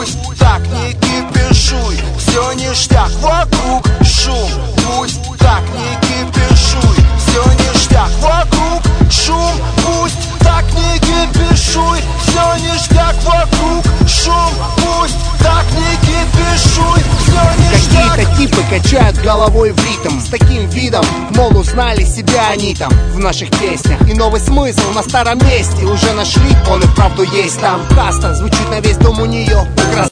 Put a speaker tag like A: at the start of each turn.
A: Пусть так не кипишуй, все ништяк, вокруг шум. Пусть так не кипишуй, все ништяк, вокруг шум. Пусть так не кипишуй, все ништяк, вокруг шум. Пусть так не кипишуй, все ништяк.
B: Какие-то типы качают головой в ритм с таким видом, мол, узнали себя они там в наших песнях. И новый смысл на старом месте уже нашли, он и вправду есть там. Каста звучит на весь дом у нее.